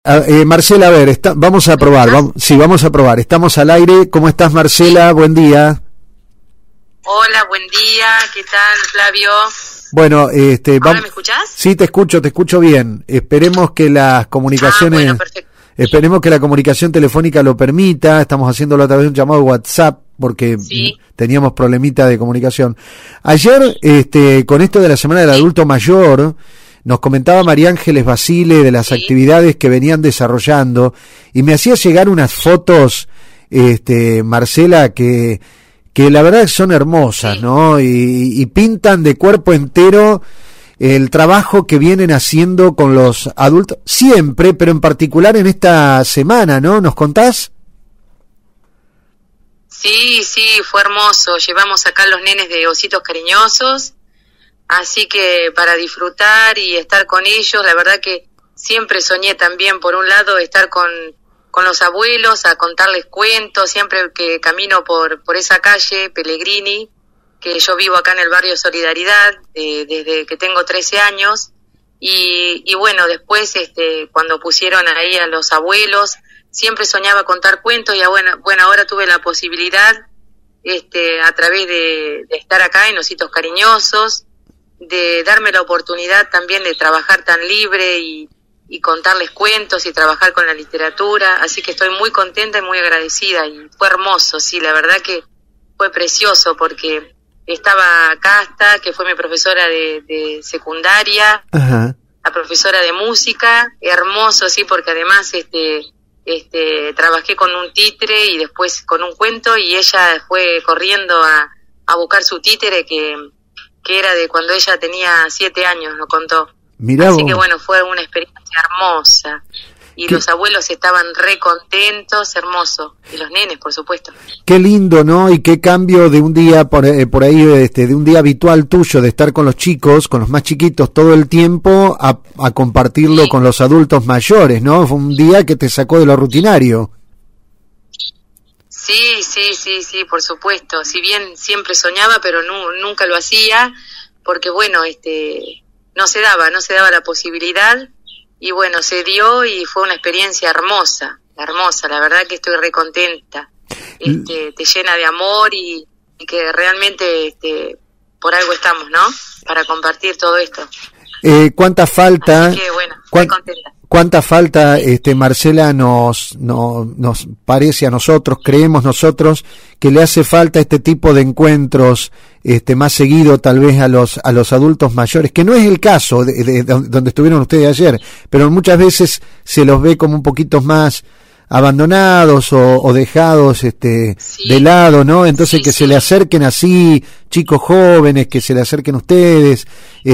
Marcela, a ver, vamos a probar, vamos a probar. Estamos al aire. ¿Cómo estás, Marcela? Buen día. Hola, buen día. ¿Qué tal, Flavio? Bueno, ¿Ahora me escuchás? Sí, te escucho bien. Esperemos que las comunicaciones, bueno, perfecto. Esperemos que la comunicación telefónica lo permita. Estamos haciéndolo a través de un llamado WhatsApp porque teníamos problemita de comunicación. Ayer, con esto de la Semana del Adulto Mayor, nos comentaba María Ángeles Basile de las actividades que venían desarrollando y me hacía llegar unas fotos, Marcela, que la verdad son hermosas, ¿no? Y pintan de cuerpo entero el trabajo que vienen haciendo con los adultos, siempre, pero en particular en esta semana, ¿no? ¿Nos contás? Sí, fue hermoso. Llevamos acá los nenes de Ositos Cariñosos. Así que para disfrutar y estar con ellos, la verdad que siempre soñé también, por un lado, estar con los abuelos, a contarles cuentos, siempre que camino por esa calle, Pellegrini, que yo vivo acá en el barrio Solidaridad, desde que tengo 13 años, y bueno, después cuando pusieron ahí a los abuelos, siempre soñaba contar cuentos, y bueno, ahora tuve la posibilidad, a través de estar acá en Ositos Cariñosos, de darme la oportunidad también de trabajar tan libre y contarles cuentos y trabajar con la literatura, así que estoy muy contenta y muy agradecida, y fue hermoso, sí, la verdad que fue precioso, porque estaba Casta, que fue mi profesora de secundaria, Ajá. La profesora de música, hermoso, sí, porque además trabajé con un títere y después con un cuento, y ella fue corriendo a buscar su títere que era de cuando ella tenía 7 años, nos contó. Mirá Así vos. que bueno, fue una experiencia hermosa. Y los abuelos estaban re contentos, hermoso. Y los nenes, por supuesto. Qué lindo, ¿no? Y qué cambio de un día por ahí, de un día habitual tuyo, de estar con los chicos, con los más chiquitos todo el tiempo, a compartirlo con los adultos mayores, ¿no? Fue un día que te sacó de lo rutinario. Sí, por supuesto. Si bien siempre soñaba, pero nunca lo hacía, porque bueno, no se daba la posibilidad, y bueno, se dio y fue una experiencia hermosa, la verdad que estoy re contenta. Te llena de amor y que realmente por algo estamos, ¿no? Para compartir todo esto. ¿Cuánta falta? Así que bueno, estoy contenta. ¿Cuánta falta, Marcela, nos parece a nosotros, creemos nosotros, que le hace falta este tipo de encuentros más seguido tal vez a los adultos mayores, que no es el caso de donde estuvieron ustedes ayer, pero muchas veces se los ve como un poquito más abandonados o dejados de lado, ¿no? Entonces se le acerquen así chicos jóvenes, que se le acerquen ustedes.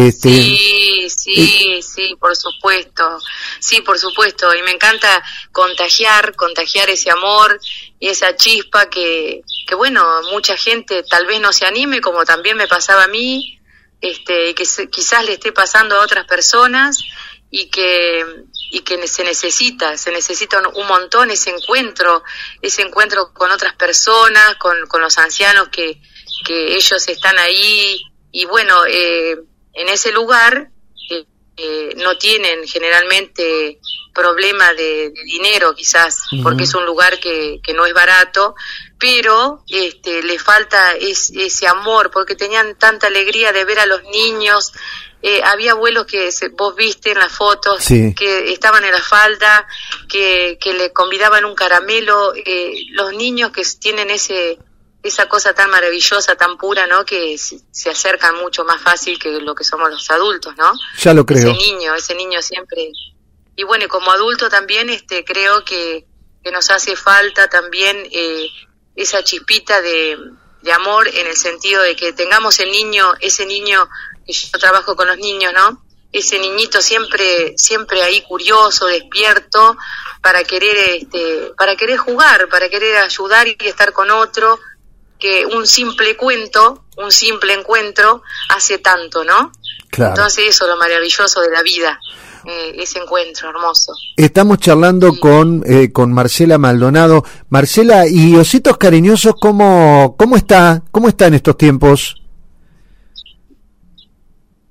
Sí, por supuesto. Sí, por supuesto. Y me encanta contagiar ese amor y esa chispa que bueno, mucha gente tal vez no se anime, como también me pasaba a mí, que quizás le esté pasando a otras personas, y que se necesita un montón ese encuentro con otras personas, con los ancianos que ellos están ahí, y bueno, en ese lugar no tienen generalmente problema de dinero, quizás, porque es un lugar que no es barato, pero le falta ese amor, porque tenían tanta alegría de ver a los niños. Había abuelos que vos viste en las fotos, que estaban en la falda, que le convidaban un caramelo, los niños que tienen esa cosa tan maravillosa, tan pura, ¿no? Que se acercan mucho más fácil que lo que somos los adultos, ¿no? Ya lo creo. Ese niño siempre. Y bueno, y como adulto también creo que nos hace falta también esa chispita de amor, en el sentido de que tengamos ese niño, que yo trabajo con los niños, ¿no? Ese niñito siempre ahí curioso, despierto, para querer jugar, para querer ayudar y estar con otro, que un simple encuentro hace tanto, ¿no? Claro. Entonces eso es lo maravilloso de la vida, ese encuentro hermoso. Estamos charlando con Marcela Maldonado. Marcela, ¿y Ositos Cariñosos cómo está en estos tiempos?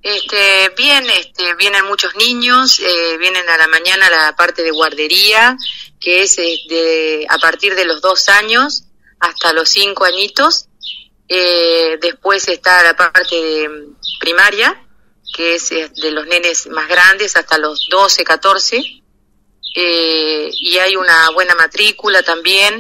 Bien, vienen muchos niños, vienen a la mañana la parte de guardería, que es a partir de los 2 años hasta los 5 añitos. Después está la parte de primaria, que es de los nenes más grandes hasta los 12, 14. Y hay una buena matrícula también.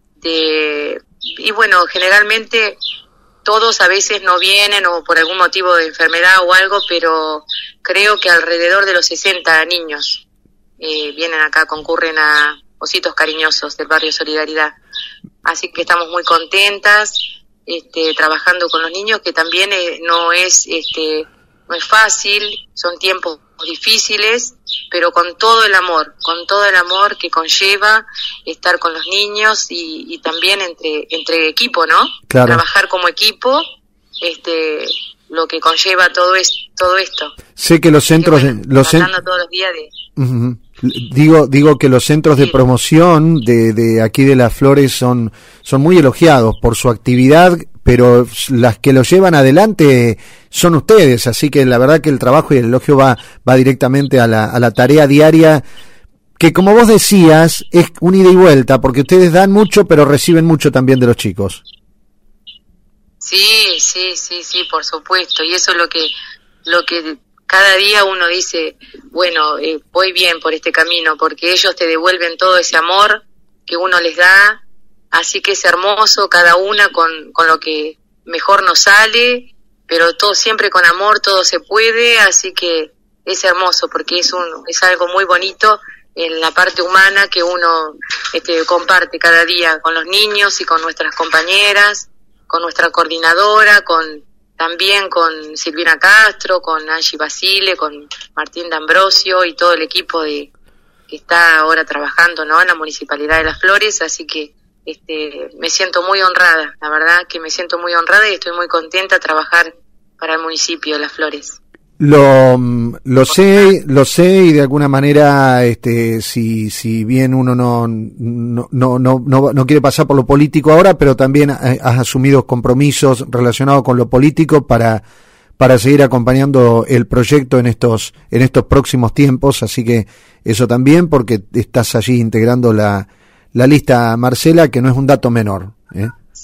Y bueno, generalmente todos a veces no vienen o por algún motivo de enfermedad o algo, pero creo que alrededor de los 60 niños vienen acá, concurren a Ositos Cariñosos del barrio Solidaridad. Así que estamos muy contentas trabajando con los niños, que también no es fácil, son tiempos difíciles, pero con todo el amor que conlleva estar con los niños y también entre equipo, ¿no? Claro. Trabajar como equipo, lo que conlleva todo esto. Sé que los centros, tratando todos los días de... Uh-huh. Digo que los centros de promoción de aquí de Las Flores son muy elogiados por su actividad, pero las que lo llevan adelante son ustedes, así que la verdad que el trabajo y el elogio va directamente a la tarea diaria, que como vos decías, es un ida y vuelta, porque ustedes dan mucho, pero reciben mucho también de los chicos. Sí, por supuesto, y eso es lo que cada día uno dice, bueno, voy bien por este camino, porque ellos te devuelven todo ese amor que uno les da, así que es hermoso, cada una con lo que mejor nos sale, pero todo siempre con amor, todo se puede, así que es hermoso, porque es algo muy bonito en la parte humana que uno comparte cada día con los niños y con nuestras compañeras, con nuestra coordinadora, también con Silvina Castro, con Angie Basile, con Martín D'Ambrosio y todo el equipo que está ahora trabajando, ¿no?, en la Municipalidad de Las Flores, así que me siento muy honrada, la verdad que me siento muy honrada y estoy muy contenta de trabajar para el municipio de Las Flores. Lo sé y de alguna manera si bien uno no quiere pasar por lo político ahora, pero también has asumido compromisos relacionados con lo político para seguir acompañando el proyecto en estos próximos tiempos, así que eso también, porque estás allí integrando la lista, Marcela, que no es un dato menor, ¿eh?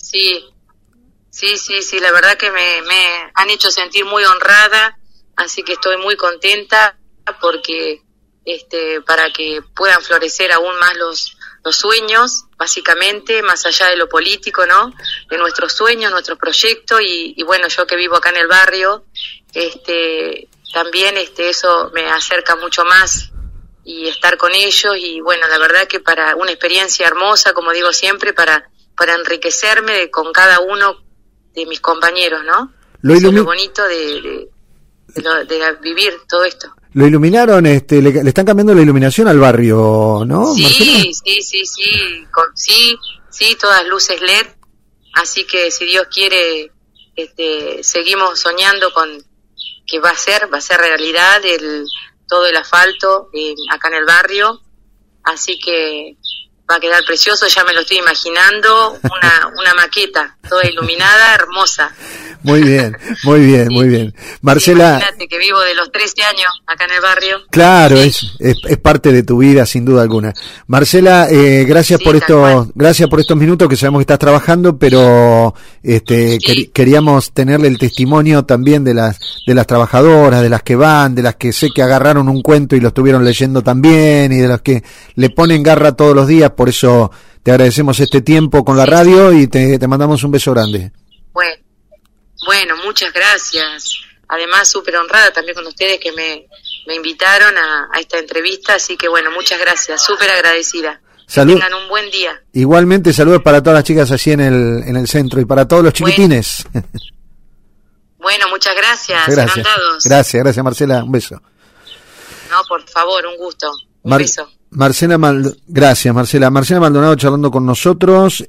Sí, la verdad que me han hecho sentir muy honrada. Así que estoy muy contenta porque para que puedan florecer aún más los sueños, básicamente, más allá de lo político, ¿no?, de nuestros sueños, nuestros proyectos y bueno, yo que vivo acá en el barrio, también eso me acerca mucho más y estar con ellos y bueno, la verdad que para una experiencia hermosa, como digo siempre, para enriquecerme con cada uno de mis compañeros, ¿no? Eso es lo bonito de vivir todo esto. Lo iluminaron, le están cambiando la iluminación al barrio, ¿no? Sí, todas luces LED, así que si Dios quiere, seguimos soñando con que va a ser realidad todo el asfalto acá en el barrio, así que va a quedar precioso, ya me lo estoy imaginando, una maqueta toda iluminada, hermosa. Muy bien. Marcela, imagínate que vivo de los 13 años acá en el barrio. Claro, sí. es parte de tu vida, sin duda alguna. Marcela, gracias por estos minutos, que sabemos que estás trabajando, pero queríamos tenerle el testimonio también de las trabajadoras, de las que van, de las que sé que agarraron un cuento y lo estuvieron leyendo también, y de las que le ponen garra todos los días. Por eso te agradecemos este tiempo con la radio y te mandamos un beso grande. Bueno, muchas gracias. Además, súper honrada también con ustedes que me invitaron a esta entrevista, así que bueno, muchas gracias, súper agradecida. Salud. Tengan un buen día. Igualmente, saludos para todas las chicas allí en el centro y para todos los chiquitines. Bueno, muchas gracias. Gracias, Marcela, un beso. No, por favor, un gusto. Un beso. Gracias, Marcela. Marcela Maldonado charlando con nosotros.